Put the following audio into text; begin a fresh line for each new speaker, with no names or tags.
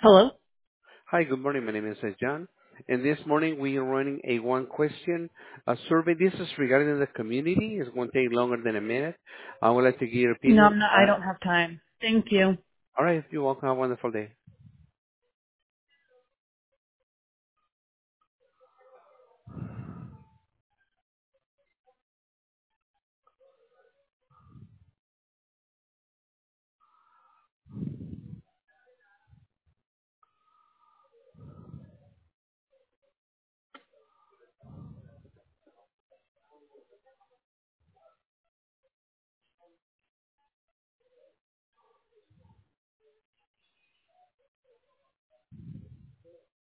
Hello?
Hi, good morning. My name is John, and this morning we are running a one question survey. This is regarding the community. It won't take longer than a minute. I would like to get your
No,
opinion.
I don't have time. Thank you.
All right, you're welcome. Have a wonderful day.